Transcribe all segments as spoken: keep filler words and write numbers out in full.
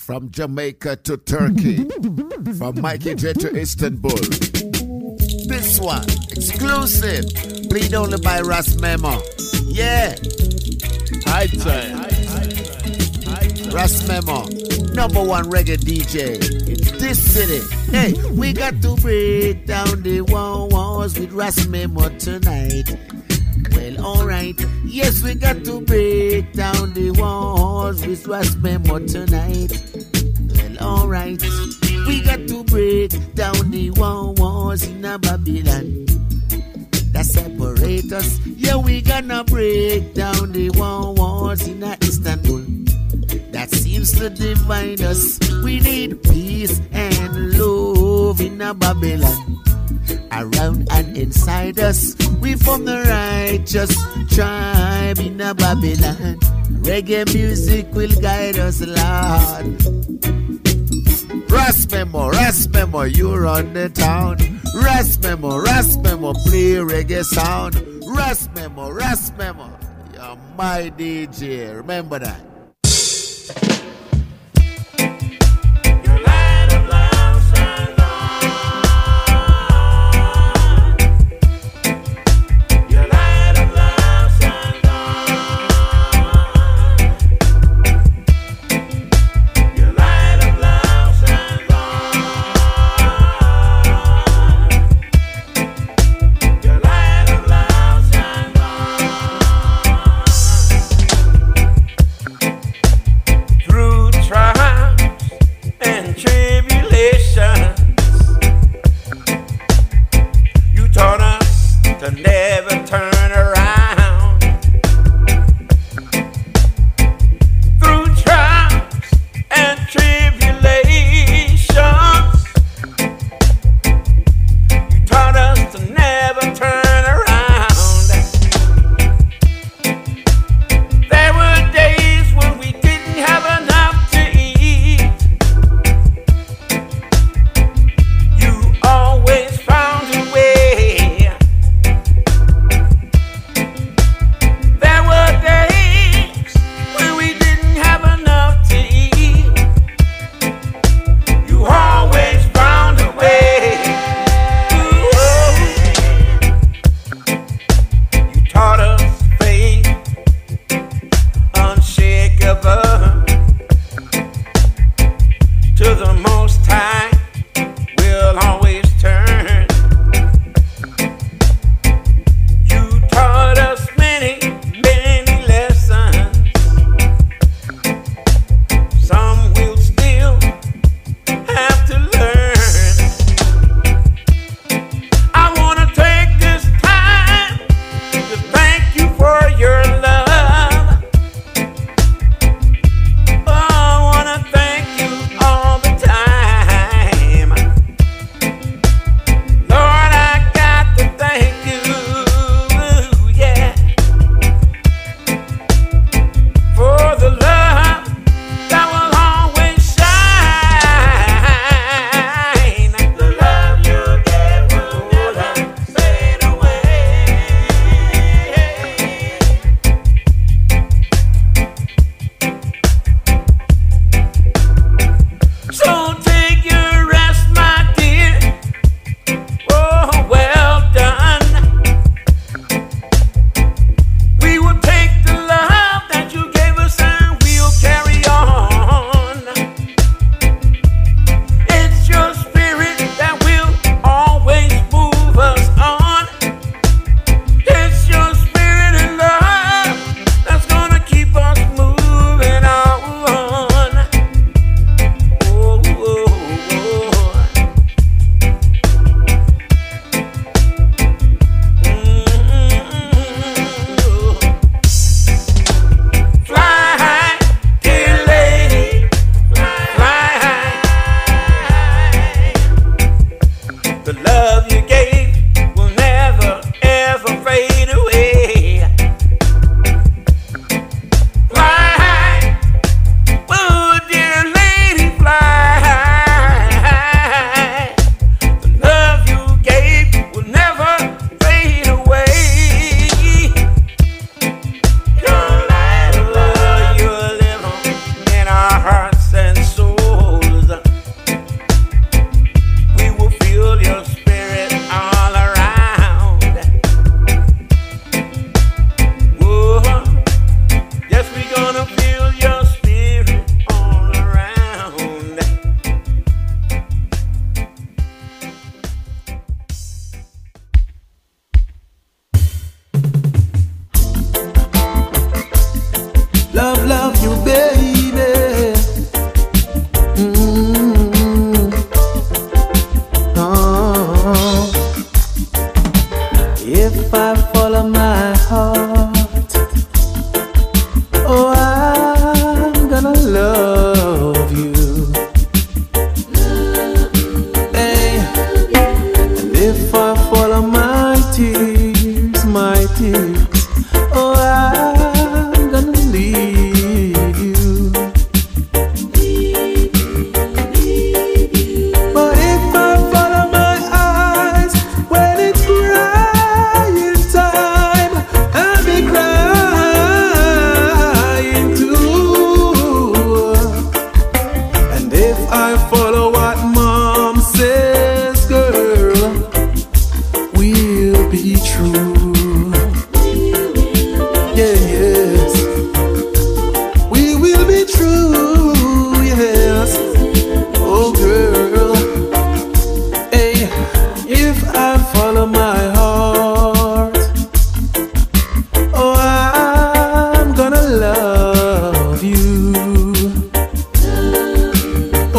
From Jamaica to Turkey. From Mikey J to Istanbul. This one, exclusive. Played only by Ras Memo. Yeah. High time. Ras Memo. Number one reggae D J in this city. Hey, we got to break down the walls with Ras Memo tonight. Well, alright. Yes, we got to break down the walls with Ras Memo tonight. Well, alright. We got to break down the walls in a Babylon that separate us. Yeah, we gonna break down the walls in a Istanbul that seems to divide us. We need peace and love in a Babylon around and inside us. We from the righteous tribe in a Babylon. Reggae music will guide us, Lord. Ras Memo, Ras Memo, you run the town. Ras Memo, Ras Memo, play reggae sound. Ras Memo, Ras Memo, you're my D J, remember that.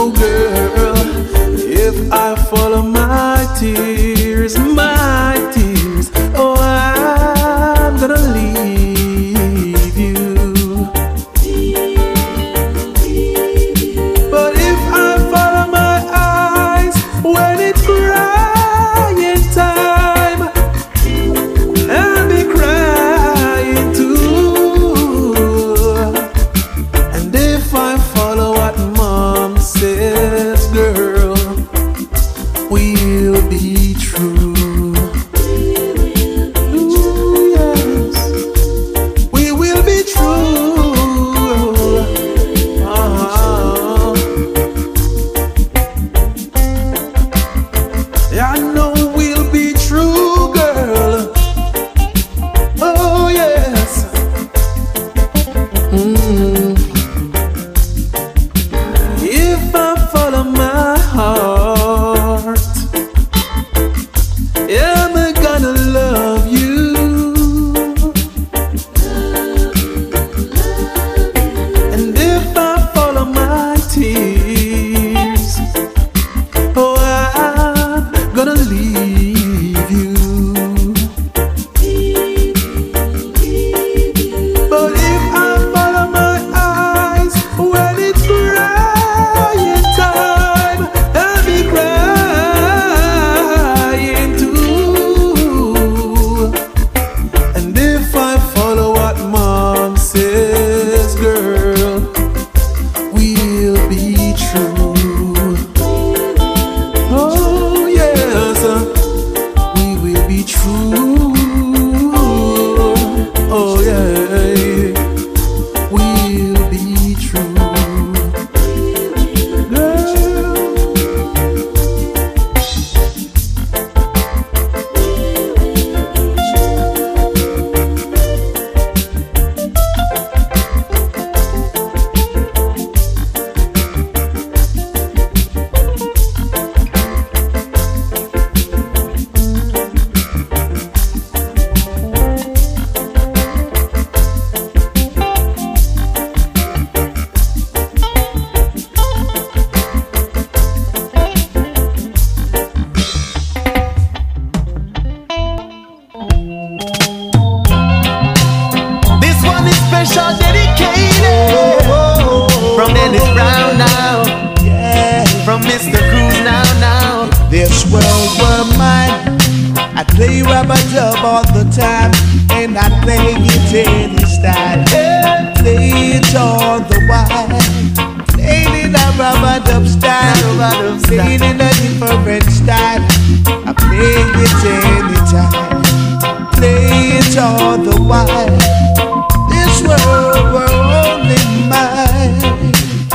know, girl, if I follow my tears, my tears, oh, I'm gonna leave you. But if I follow my eyes when it's crying time, I'll be crying too. And if I follow what Mom says, girl, we'll be true. Ooh, yes, we will be true. Uh-huh. Yeah, I know we'll be true, girl. Oh, yes. Mm. If I follow my heart, am I gonna love you? And if I follow my tears, oh, I'm gonna leave you. But if I follow my eyes when it's crying time, I'll be crying too. And if I follow what Mom says, girl, we'll be true. Oh, yes, we will be true. Oh, yeah, we'll be true. Girl. This one is special, dedicated from Dennis Brown now, from Mister Cruz now, now. This world were mine. I play rubber dub all the time, and I play it any style. Play it all the while. Play it in a rubber dub style. Play it in a different style. I play it anytime. Play it all the while. This world were only mine.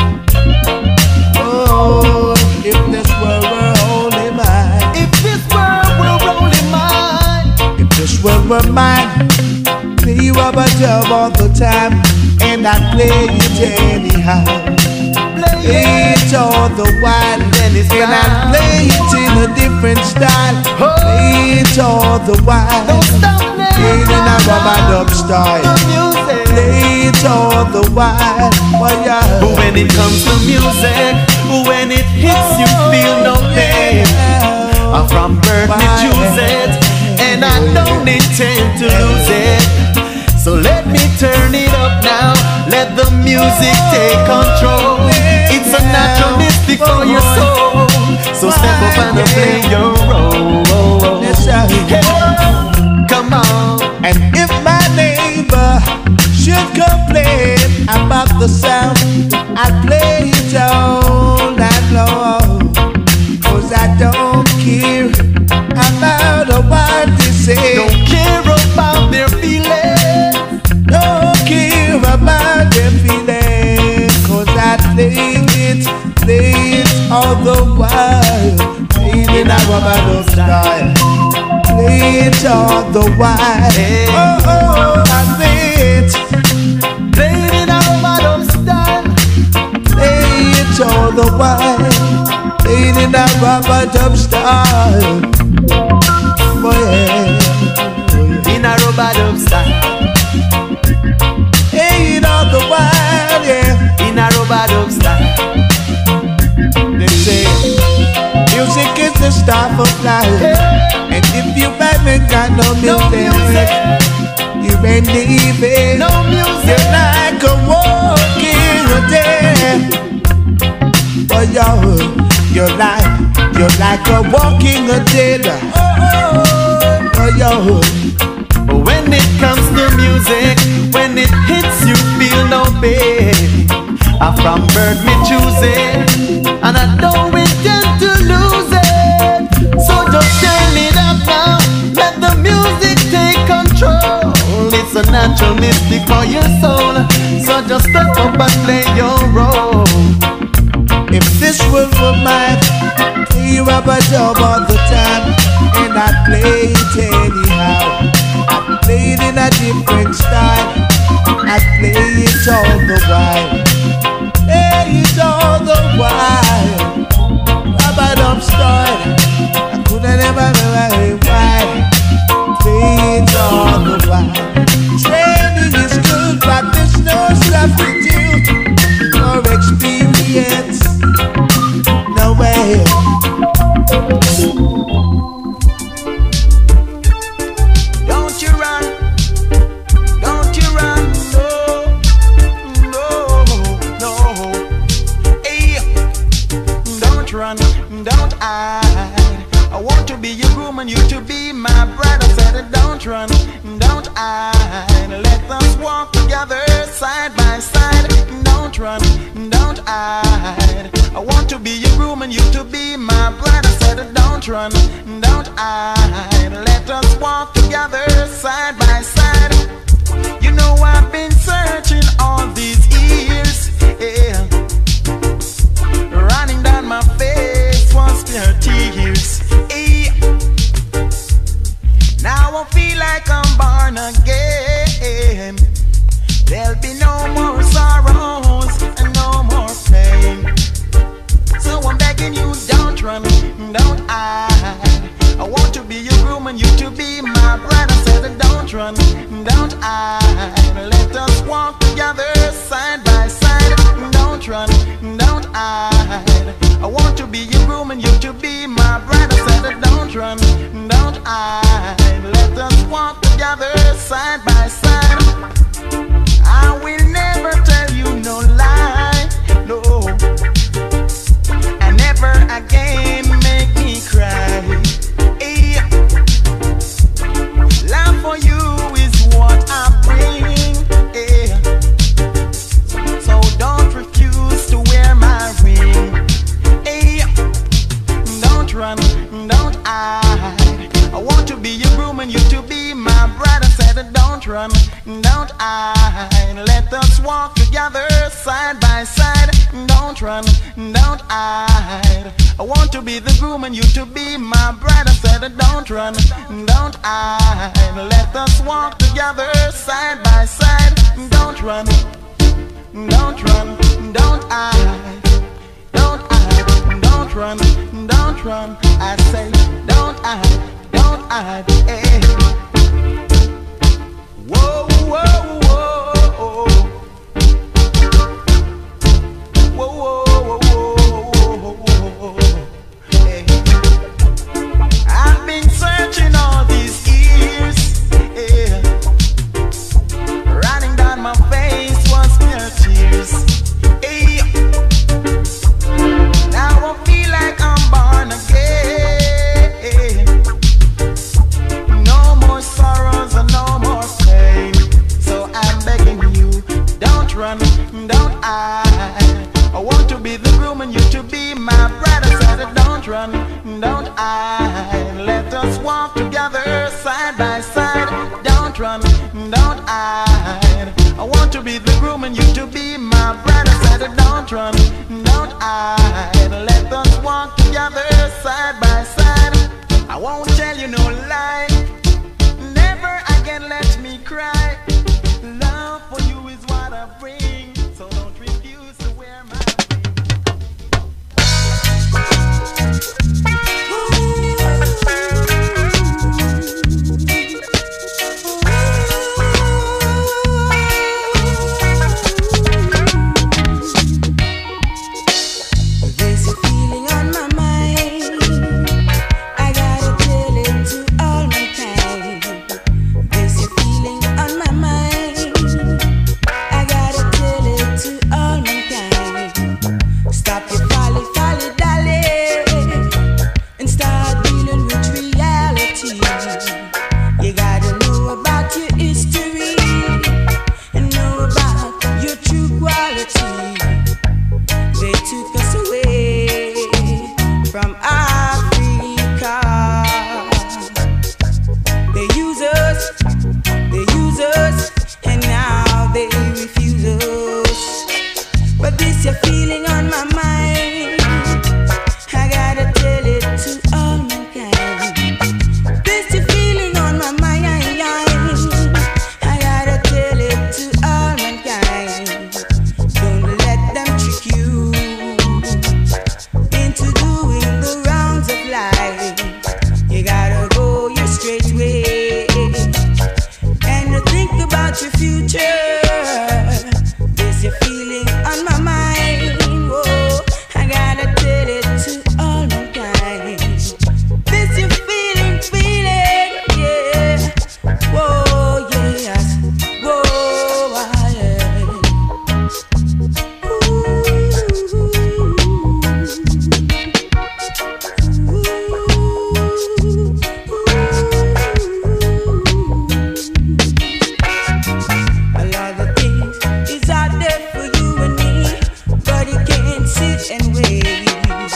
Oh, if this world were only mine. If this world were only mine, If this world were mine, play rubber dub all the time, and I'd play it anyhow. Play it all the while, Dennis and I'd Brown. play it in a different style. Play it all the while, don't stop play it in a rubber dub the style. music. Play it all the while, well, yeah. But when it comes to music, when it hits, you feel no pain. I'm from birth, me choose it, and I don't intend to lose it. So let me turn it up now, let the music take control. It's a naturalistic for your soul, so step up and play your role. Yes, sir. Hey, come on. And if my neighbor should complain about the sound, I'll play it all night long. Cause I don't care about what they say. Don't care about their feelings. Don't care about their feelings. Cause I play it, play it all the while. Play it in a rubber style. Play it all the while. Hey. Oh, oh, I play it. Play it in a rubber style. Play it all the while. Play it in a rubber dub style. Boy, yeah. In a rubber dub style. Play it all the while, yeah. In a rubber dub style. no music. You ain't leaving. No music. You're like a walking a dead. But you're, you're like, you're like a walking a dead. But you're. When it comes to music, when it hits you feel no pain. I'm from birth me choose it, and I don't intend to lose it. So just turn it up now, let the music take control. It's a natural mystic for your soul, so just step up and play your role. If this world were mine, you have a job all the time, and I play it anyhow. I play it in a different style, I play it all the while. Play it all the while. Rubber dump style, I coulda never know why. Play it all the while. Training is good, but there's no substitute for experience. No way. Don't you run, don't you run, no, no, no. Hey, don't run, don't hide. I want to be your groom and you to be my bride. I said don't run, don't hide. Let us walk together side by side. Don't run, don't hide. I want to be your groom and you to be my bride. I said don't run, don't hide. Let us walk together side by side. You know I've been searching all these years, yeah. Running down my face was spare tears, yeah. Now I feel like I'm born again. There'll be no more sorrows and no more pain. So I'm begging you, don't run, don't hide. I want to be your groom and you to be my bride. I said don't run, don't hide. Let us walk together side by side. Don't run, don't hide. I want to be your groom and you to be my bride. I said don't run, don't hide. Let us walk together side by side. I will never tell you no lie, no. And never again make me cry. Hey. Love for you is what I bring, hey. So don't refuse to wear my ring, hey. Don't run, don't hide. I want to be your groom and you to be my bride. I said don't run, don't hide. Let us walk together side by side. Don't run, don't hide. I want to be the groom and you to be my bride. I said don't run, don't hide. Let us walk together side by side. Don't run, don't run, don't hide. Don't hide, don't run, don't run. I say don't hide, don't hide, hey. Whoa, whoa, whoa. Whoa, whoa, whoa, whoa. Hey. I've been searching all these years, yeah. Running down my face was mere tears, hey. Now I feel like I'm born again. No more sorrows and no more pain. So I'm begging you, don't run, don't hide. I want to be the groom and you to be my bride. I said don't run, don't hide. Let us walk together side by side. Don't run, don't hide. I want to be the groom and you to be my bride. I said don't run, don't hide. Let us walk together side by side. I won't tell you no lie. Never again let me cry. Love for you is what I bring. So don't refuse to wear my There's a feeling on my mind. I gotta tell it to all my time.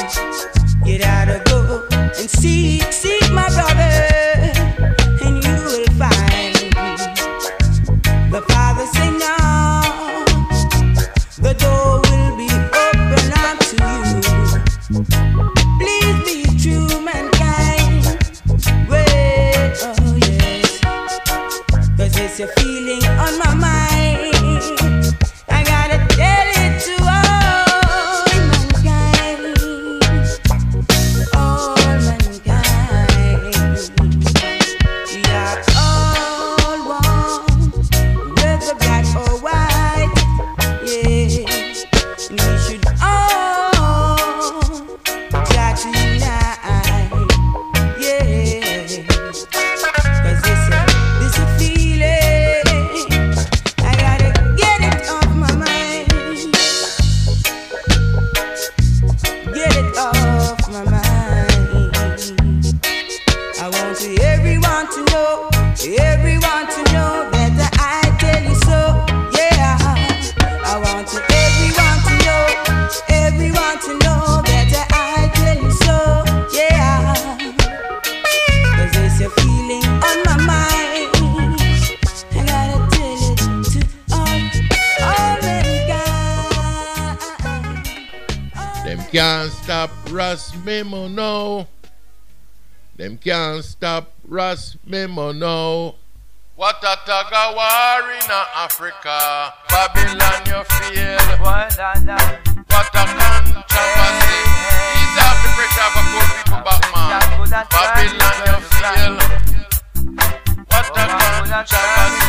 You gotta go and seek, seek my brother, and you will find. The Father say now, the door will be open unto you. Please be true, mankind. Wait, oh yes, 'cause it's a feeling on my mind. I gotta tell it to all mankind, all mankind. We are all one, whether black or white, yeah. And we should all try to unite, yeah. 'Cause this a, this a feeling, I gotta get it off my mind, get it off my mind. I want to everyone to know, everyone to know that I tell you so, yeah. I want to everyone to know, everyone to know that I tell you so, yeah. 'Cause there's a feeling on my mind, I gotta tell it to all, all mankind. Them can't stop Ras Memo now. Them can't stop Ras Memo now. What a tug of war in Africa. Babylon you feel. What a controversy. Ease off the pressure of a poor people back, man. Babylon you feel. What a controversy.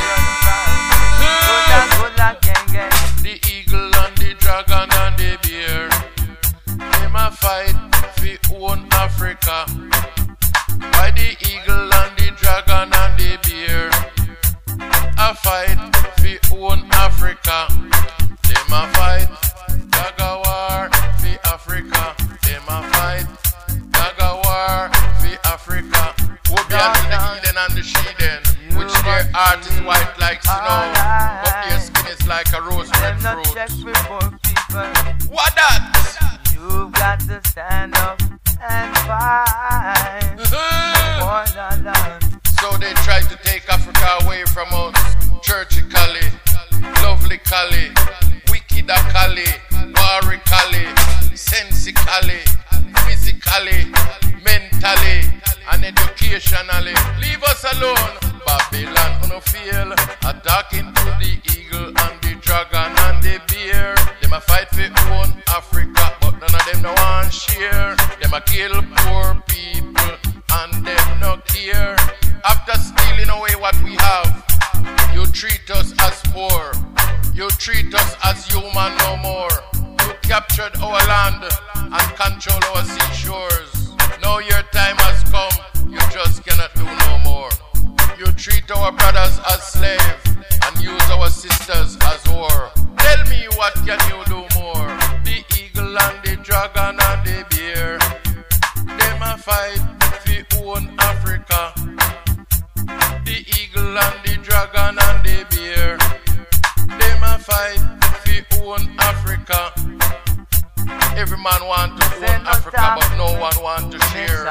The eagle and the dragon and the bear, them a fight for own Africa. Why the eagle and the dragon and the bear a fight for own Africa? Them a fight tug of war for Africa. Them a fight tug of war for Africa. Obian to the heathen and the sheathen, which their heart is white like snow, but their skin is like a rose red fruit. What that? You've got to stand up and fight for the land. So they try to take Africa away from us. Churchically, lovelycally, wickedly, warrically, sensically, physically, mentally, and educationally. Leave us alone. Babylon on a field, attacking to the eagle and the dragon and the bear. Them a fight for own Africa, but none of them no want share. Them a kill poor people and them no care. After stealing away what we have, you treat us as poor. You treat us as human no more. You captured our land and control our seashores. Now your time has come, you just cannot do no more. You treat our brothers as slaves and use our sisters as whore. Tell me, what can you do more? The eagle and the dragon and the bear, them a fight for own Africa. The eagle and the dragon and the bear, them a fight for own Africa. Every man want to own Africa, but no one want to share.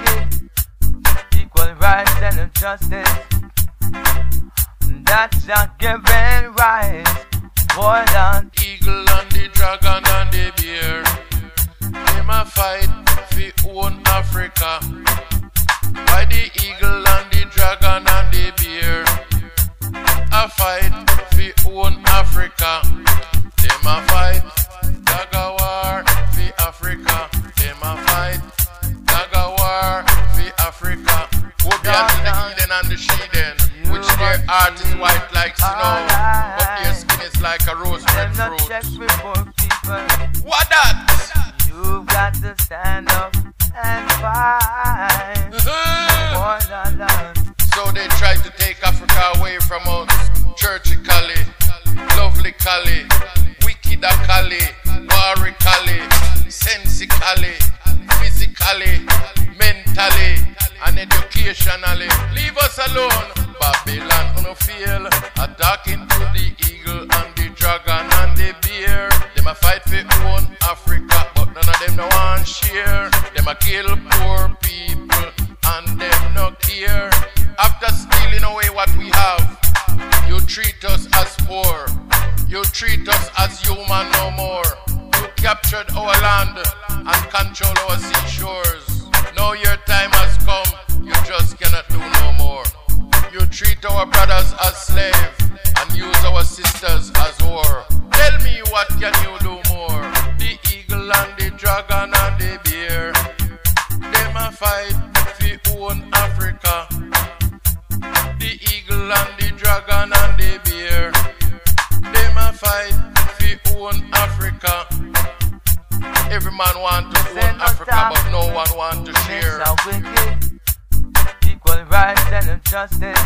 Equal rights and justice, that's a given right. More than eagle and the dragon and the bear, them a fight for own Africa. Why the eagle and the dragon and the bear a fight for own Africa? Them a fight tug of war for Africa. Them a fight tug of war for Africa. Obian to the heathen and the sheathen, which their heart is white like snow, but their skin is like a rose red fruit. What that? You've got to stand up and fight for the land. So they try to take Africa away from us. Churchically, lovelycally, wickedly, warrically, sensically, physically, mentally, and educationally. Leave us alone. Babylon on a field, attacking to the eagle and the dragon and the bear. Them a fight for own Africa, but none of them no want share. a kill poor people and them no care. After stealing away what we have, you treat us as poor. You treat us as human no more. You captured our land and control our seashores. Now your time has come, you just cannot do no more. You treat our brothers as slaves and use our sisters as whore. Tell me, what can you do more? The eagle and the dragon and the bear, them a fight fi own Africa. The eagle and the dragon and the bear, them a fight fi own Africa. Every man want to own Africa, but no one want to share. Equal rights and justice,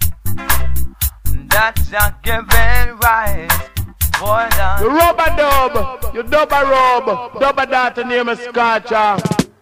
that's a given right. You rub a dub, you dub a rub, dub a daughter name is Scotcha.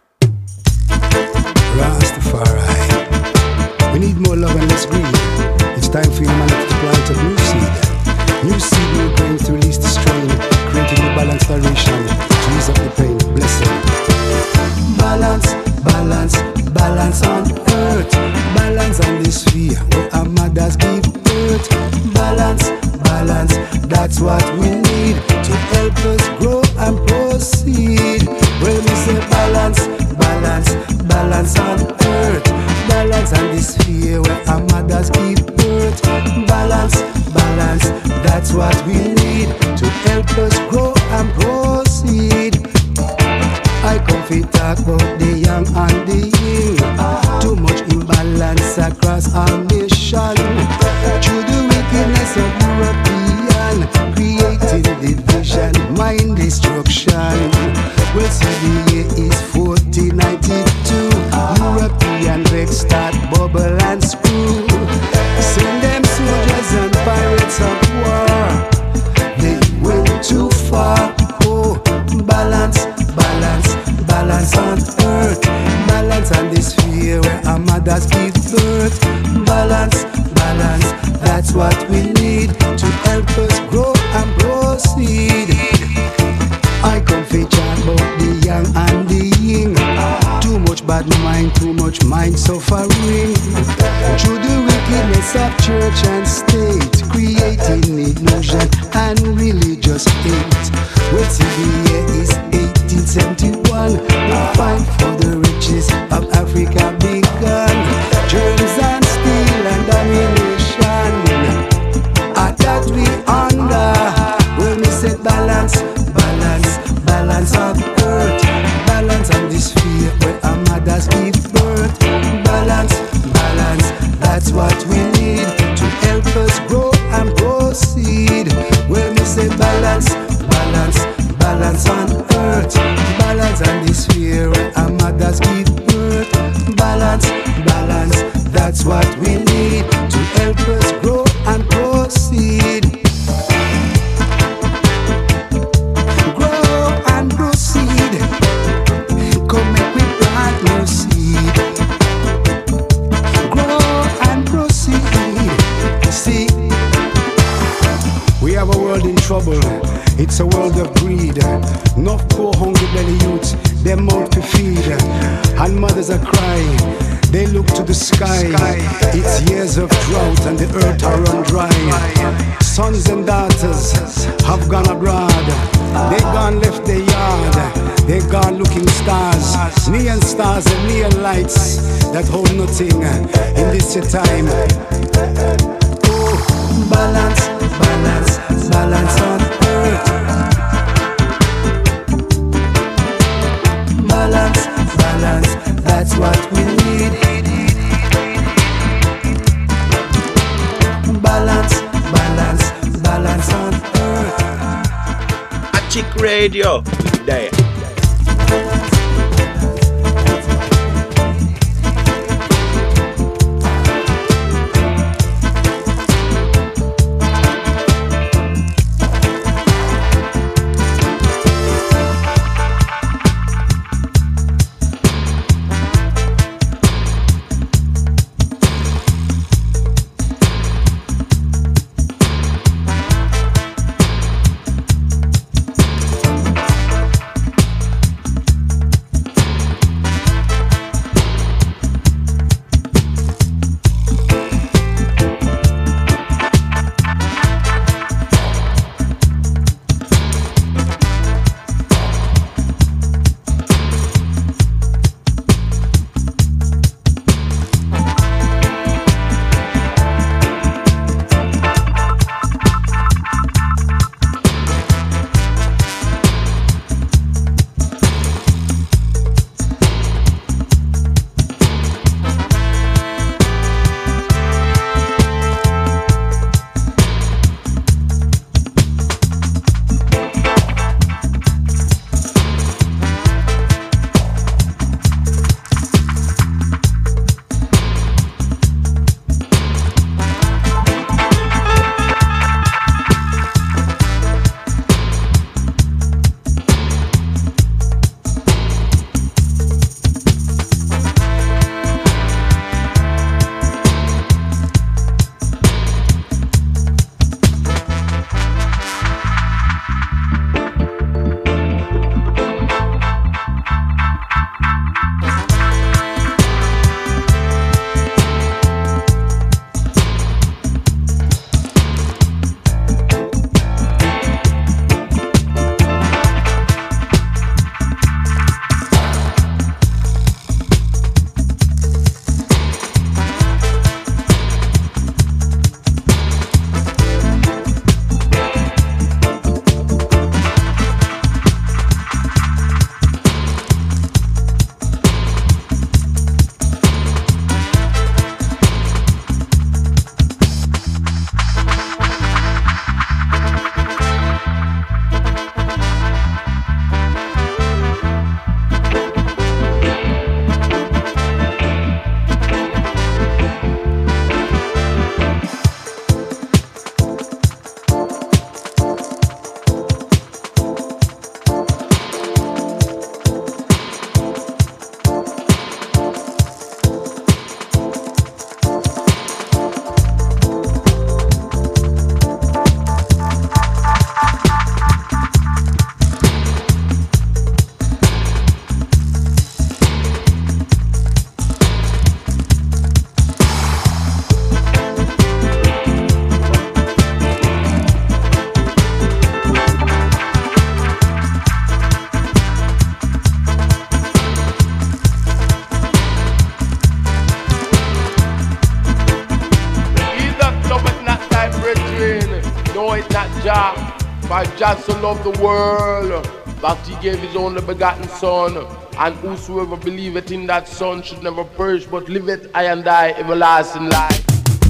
Rastafari, we need more love and less greed. It's time for humanity to plant a new seed. New seed, new grain to release the strain, creating a balanced narration to ease up the pain. Blessing. Balance, balance, balance on earth. Balance on this sphere where our mothers give birth. Balance, balance, that's what we need to help us grow and proceed. When we say balance, balance, balance on earth. Balance on this sphere where our mothers give birth. Balance, balance, that's what we need to help us grow and proceed. I come fi talk about the young and the young. Too much imbalance across our nation. Through the wickedness of European, creating division, mind destruction. Well, see the year is fourteen ninety-two. European vex start bubble and screw. Send them soldiers and pirates of war. They went too far. Oh, balance, balance, balance on earth. Balance on this sphere where our mothers give birth. Balance, balance, that's what we need to help us grow and proceed. I come fi chat about the young and the young. Too much bad mind, too much mind suffering. Through the wickedness of church and state, creating illusion and religious hate. Well, see the year is eighteen seventy-one. The fight for the riches of Africa begun. Germs and steel and domination, at that we under. When we say balance, balance, balance on earth. Balance on this sphere where our mothers give birth. Balance, balance, that's what we need to help us grow and proceed. When we say balance, balance, balance on earth. Balance on this sphere where our mothers give birth. Balance, balance, that's what we need to help us grow and proceed. Grow and proceed. Come make we plant new seed. Grow and proceed. See, we have a world in trouble. It's a world of greed. Enough poor hungry belly youths, them mouth to feed. And mothers are crying, they look to the sky. It's years of drought and the earth are run dry. Sons and daughters have gone abroad. They gone left their yard. They gone looking stars. Neon stars and neon lights that hold nothing in this time. Oh, balance, balance, balance on earth. Balance, balance, that's what we need. Balance, balance, balance on earth. A Chick Radio, there. For just so loved the world that he gave his only begotten Son, and whosoever believeth in that Son should never perish but liveth I and I everlasting life.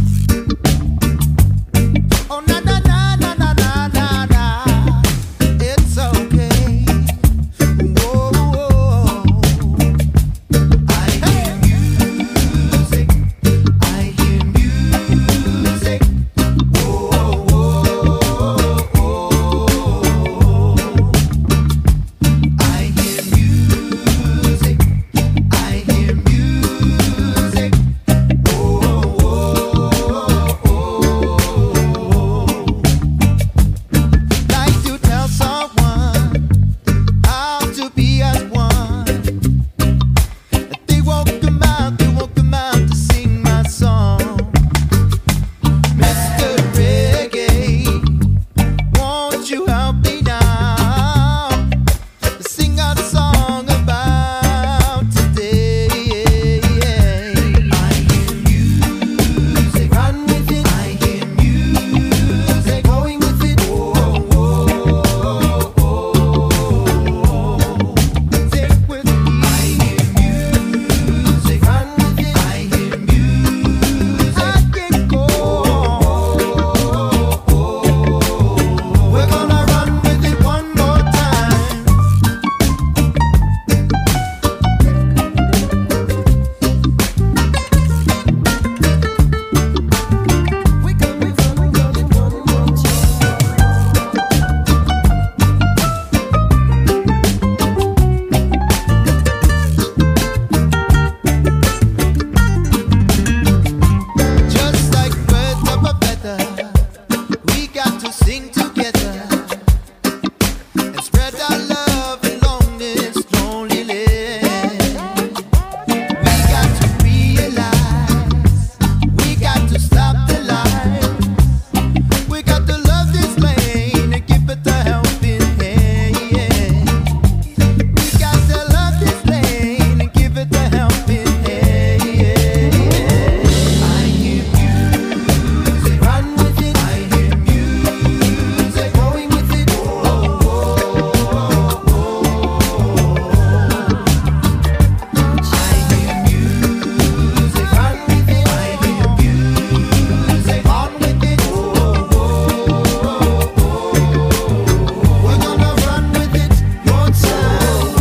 Oh na na na na na na na na, it's okay. Whoa, whoa. I hear music, I hear music. Whoa, whoa, whoa. I hear music, I hear music. Whoa, whoa, whoa. Like to tell someone how to be as one. They won't come out, they won't come out to sing my song. Mister Reggae, won't you help me now? Sing out a song about today. I hear music, run with it. I hear music, going with it. Whoa, whoa, whoa. Stick with me. I hear music, run with it. I hear music, I can go. We're gonna run with it one more time. We can be fun with it one more Just like birds of a feather, we got to sing together and spread our love along this lonely land. We got to realize we got to stop the lies. We got to love this land and give it a helping hand. We got to love this land and give it a helping hand. I hear music, run with it. I hear music, going with it. Whoa, whoa, whoa. I hear music, run with it. I hear music, on with it. Whoa, whoa, whoa. We're gonna run with it one time.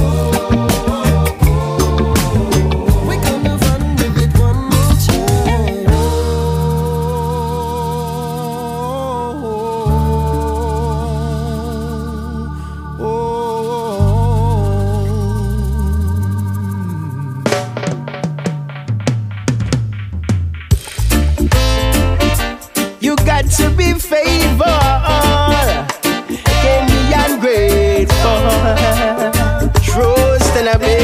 We're gonna run with it one more time. You got to be favored, can be ungrateful, trust and obey.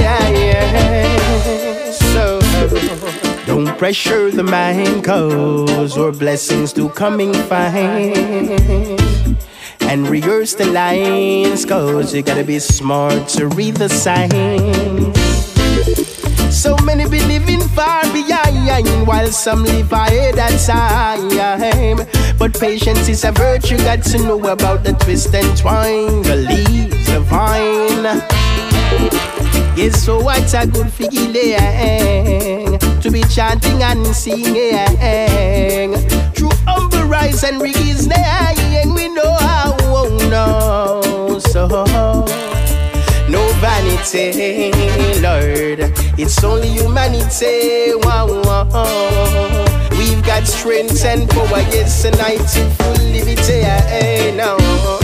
So don't pressure the mind, cause your blessings do coming fine. And rehearse the lines, cause you gotta be smart to read the signs. So many be living far behind, while some live ahead of time. But patience is a virtue, got to know about the twist and twine, the leaves, the vine. Yes, so what's a good feeling to be chanting and singing through humble rise and reasoning. We know how, oh no, so no vanity, Lord, it's only humanity. Wow, wow. We've got strength and power, yes, and I to full liberty. Hey, no,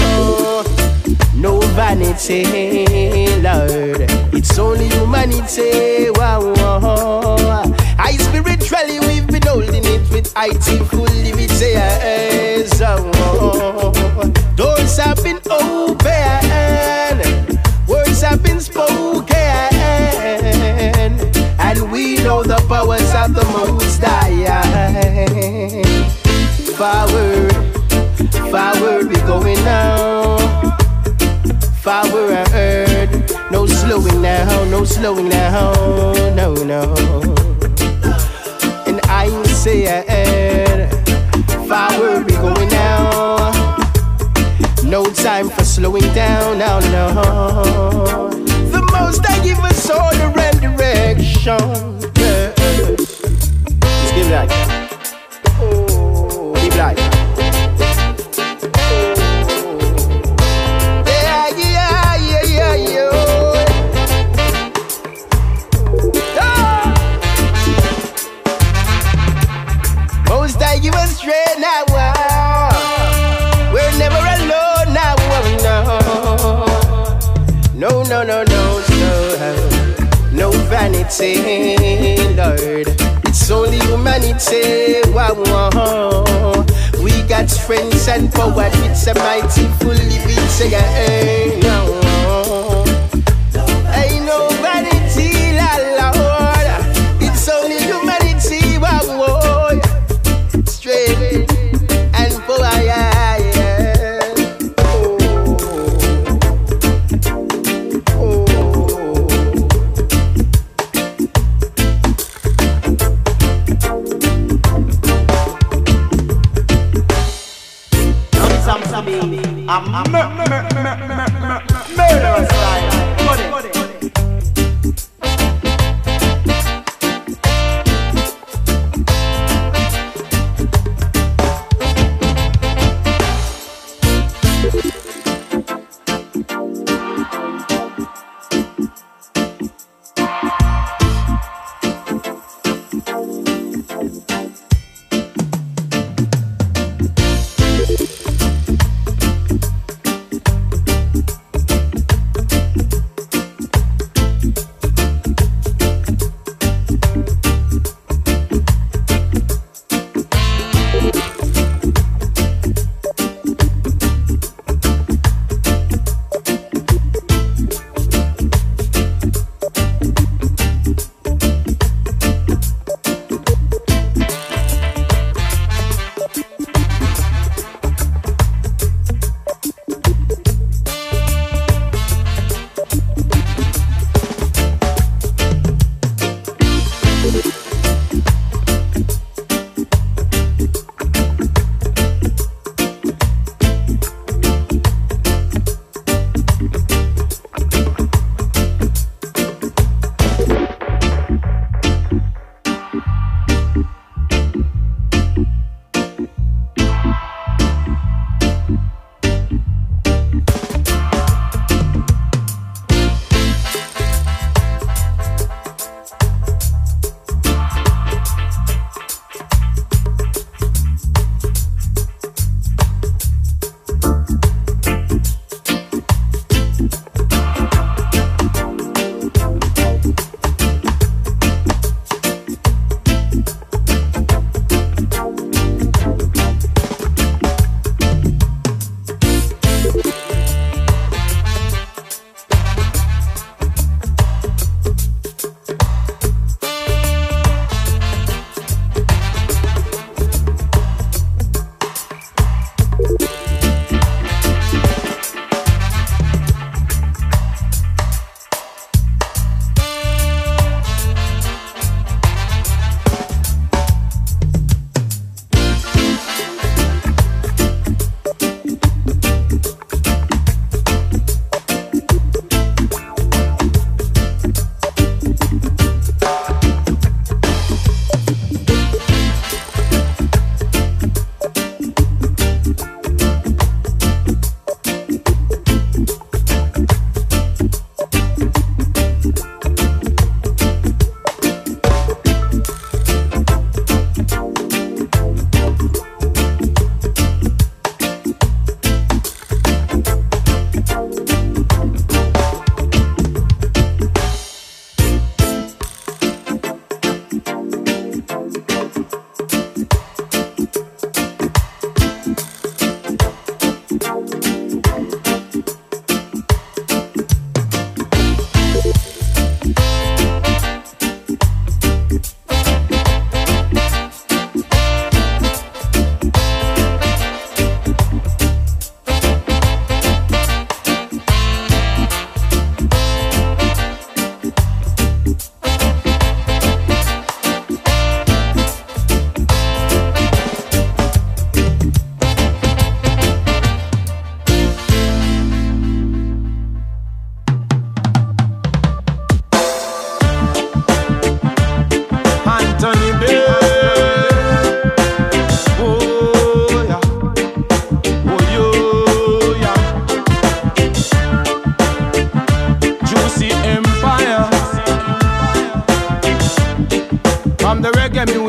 no vanity, Lord, it's only humanity. Wow, wow. I spiritually we've been holding it with I T full liberty. Hey, so doors have been open, words have been spoken, and we know the powers of the Most High. Forward, forward we going now. Forward, no slowing down, no slowing down, no, no. And I say, forward we going now. No time for slowing down, now no. The most I give us order and direction. Yes. Just give like. Oh, give like. Oh. Yeah, yeah, yeah, yeah, yeah. Oh. Most I give us straight now. We're never alone now. No, no, no, no, no, no vanity, Lord. It's only humanity. Wow, wow. We got friends and power. It's a mighty full living say, hey, no. Ain't no vanity, Lord. It's only humanity. Wow, wow. Straight and power, yeah, yeah. Oh, oh. I'm a murderous style.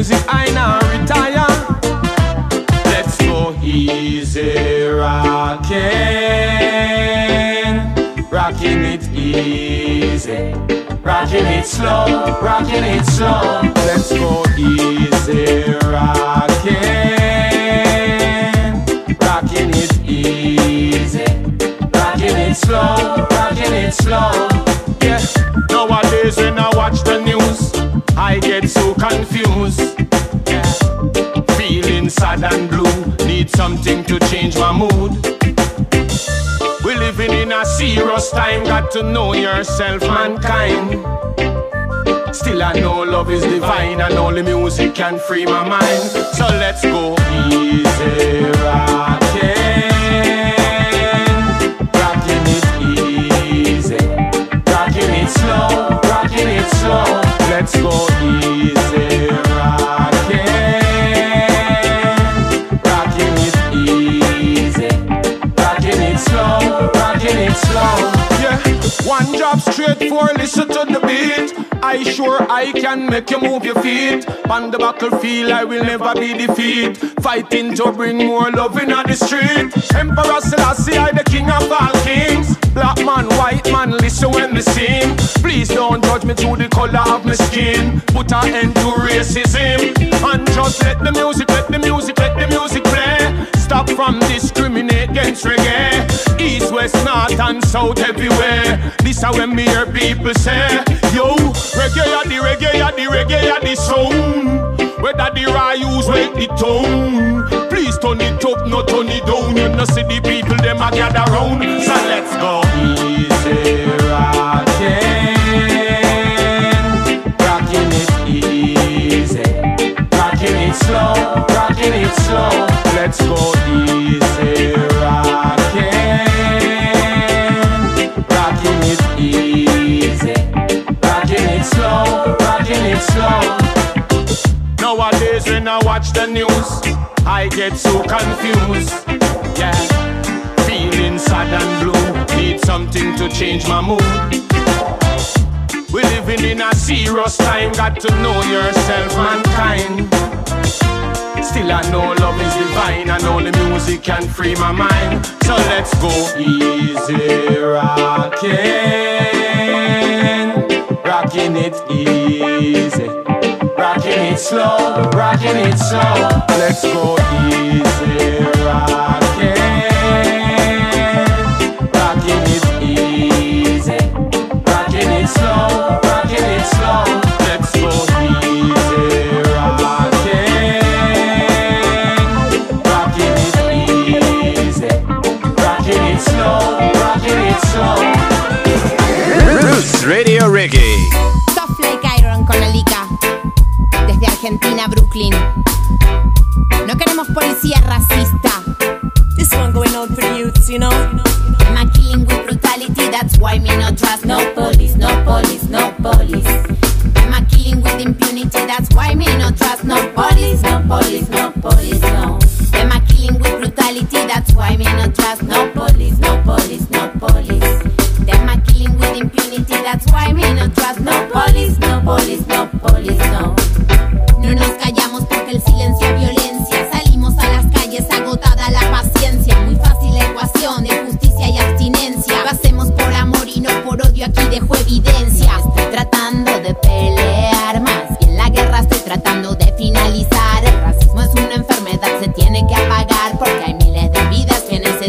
music, I now retire. Let's go easy rocking, rocking it easy, rocking it slow, rocking it slow. Let's go easy rocking, rocking it easy, rocking it slow, rocking it slow. Yeah, nowadays when I watch the news, I get so confused. Yeah, feeling sad and blue, need something to change my mood. We're living in a serious time, got to know yourself, mankind. Still I know love is divine, and only music can free my mind. So let's go easy rocking, rocking it easy, rocking it slow, rocking it slow. Let's go easy rocking, rocking it easy, rocking it slow, rocking it slow. Yeah, one job straight for listen to the beat. I sure I can make you move your feet. On the battlefield I will never be defeated. Fighting to bring more love in the street. Emperor Selassie, I the king of all kings. Black man, white man, listen when they sing. Please don't judge me through the color of my skin. Put an end to racism. And just let the music, let the music, let the music play. Stop from discriminate against reggae. East, west, north and south everywhere. This is when me hear people say, yo, reggae ya the reggae ya the reggae ya the sound. Whether the Ryus wake the tone. Please turn it up, not turn it down. You know see the people them a gather round. So let's go easy rocking, rocking it easy, rocking it slow, rocking it slow. Let's go easy rocking, rocking it easy, rocking it slow, rocking it slow. Nowadays when I watch the news, I get so confused. Yeah, feeling sad and blue, need something to change my mood. We're living in a serious time, got to know yourself, mankind. Still I know love is divine, and only music can free my mind. So let's go easy rocking, rocking it easy, rocking it slow, rocking it slow. Let's go easy rocking, rocking it easy, rocking it slow, rocking it slow. Let's go easy rocking, rocking it easy, rocking it slow, rocking it slow. Roots Radio Reggae. Soft like Iron con Alika. Desde Argentina, Brooklyn. No queremos policía racista. This one going out for the youths, you know. Am I killing with brutality? That's why me not trust no police, no police, no police. Am I killing with impunity? That's why me not trust no police, no police, no police, no. Am I killing with brutality? That's why me not trust no police, no police, no police. Am I killing with impunity? That's why me not trust no police, no police, no police, no. No nos callamos porque el silencio es violencia. Salimos a las calles agotada la paciencia. Muy fácil la ecuación de justicia y abstinencia. Lo hacemos por amor y no por odio, aquí dejo evidencia. Estoy tratando de pelear, más bien la guerra estoy tratando de finalizar. El racismo es una enfermedad, se tiene que apagar porque hay miles de vidas que necesitan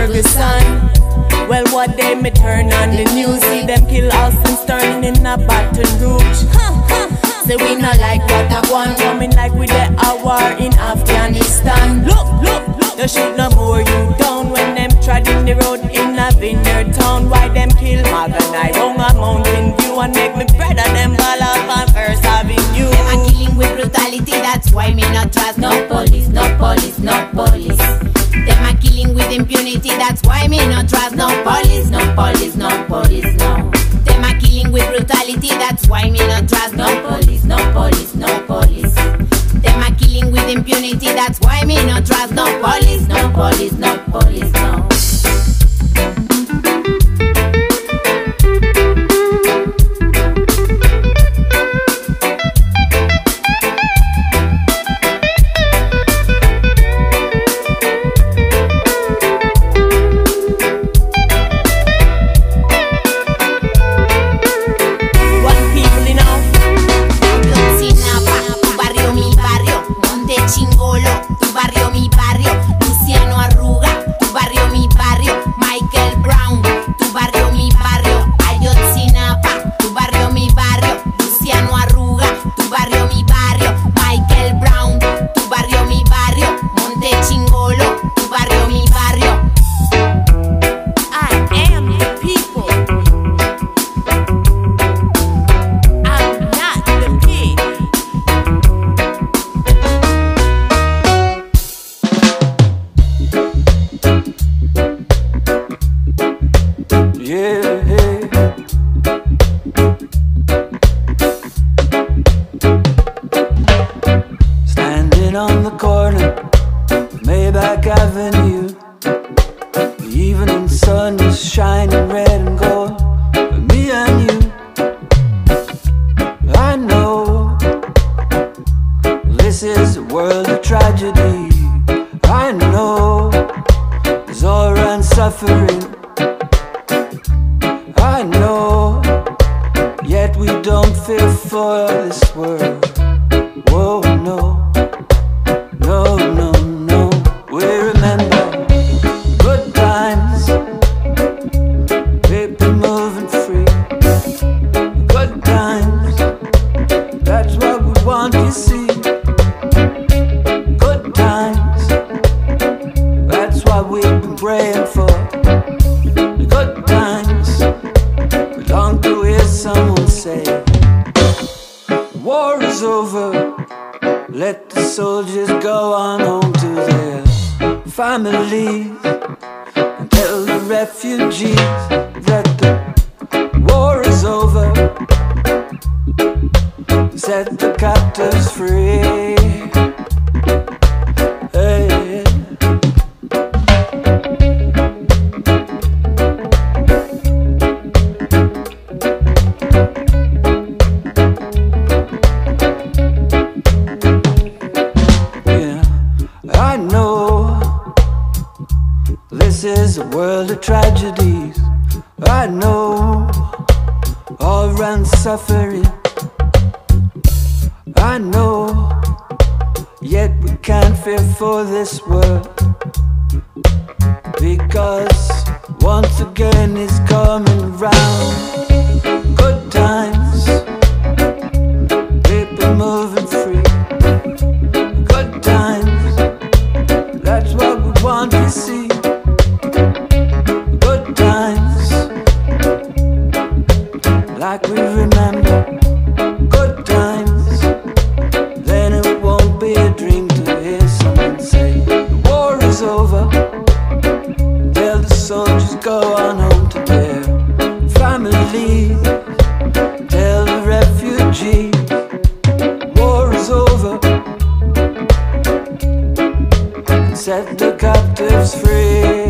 Ferguson. Well, one day me turn on the news, see them kill Austin Sterling in a Baton Rouge. Say we not like what I want, coming like we the war in Afghanistan. Look, look, look, they shoot no more you down when them treading the road in a vineyard town. Why them kill Morgan I wrong a Mountain View and make me brother them ball up on First Avenue. Them a killing with brutality, that's why me not trust no police, no police, no police. Them a killing with impunity, that's why me not trust no police, no police, no police, no. Them a killing with brutality, that's why me not trust no police, no police, no police. Them a killing with impunity, that's why me not trust no police, no police, no police, no. Chingolo, tu barrio, mi barrio, Luciano Arruga, tu barrio, mi barrio, Michael Brown, tu barrio, mi barrio, Ayotzinapa, tu barrio, mi barrio, Luciano Arruga, tu barrio, mi barrio, Michael Brown, tu barrio, mi barrio, Monte Chingolo, tu barrio, mi barrio. I am the people. I'm not the pig. Yeah, standing on the corner of Maybach Avenue, the evening sun is shining red and gold for me and you. I know this is a world of tragedy. I know there's all around suffering. I know, yet we don't fear for this world. Whoa, no, no, no, no. We remember good times, people moving free. Good times, that's what we want to see. Good times, that's what we've been praying for. Good times, long to hear someone say, war is over, let the soldiers go on home to their families, and tell the refugees that the war is over, set the captives free. Hey. I know this is a world of tragedies. I know all around suffering. I know, yet we can't fear for this world, because once again it's coming around. Good times, people moving free. Good times, that's what we want to see. Good times, like we remember. Good times, then it won't be a dream to hear someone say the war is over. Tell the soldiers go on home to their families. Tell the refugees war is over. Set the captives free.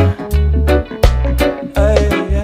Hey, hey.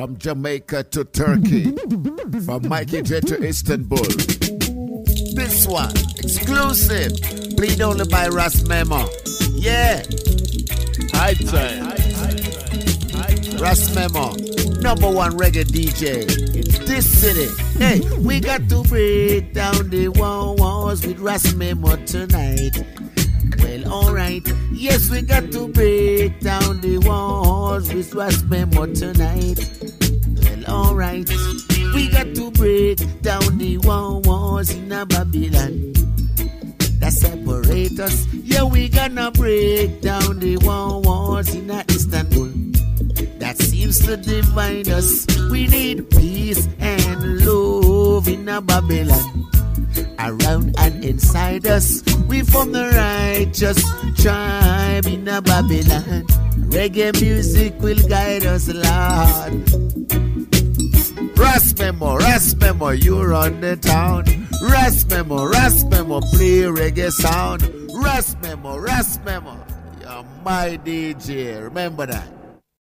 From Jamaica to Turkey, from Mikey J to Istanbul. This one, exclusive, played only by Ras Memo. Yeah. High time. Ras Memo, number one reggae D J in this city. Hey, we got to break down the walls with Ras Memo tonight. Well, alright. Yes, we got to break down the walls with Ras Memo tonight. Well, alright. We got to break down the walls in a Babylon that separate us. Yeah, we gonna break down the walls in a Istanbul that seems to divide us. We need peace and love in a Babylon around and inside us. We from the righteous tribe in a Babylon. Reggae music will guide us, Lord. Ras Memo, Ras Memo, you run the town. Ras Memo, Ras Memo, play reggae sound. Ras Memo, Ras Memo, you're my D J, remember that.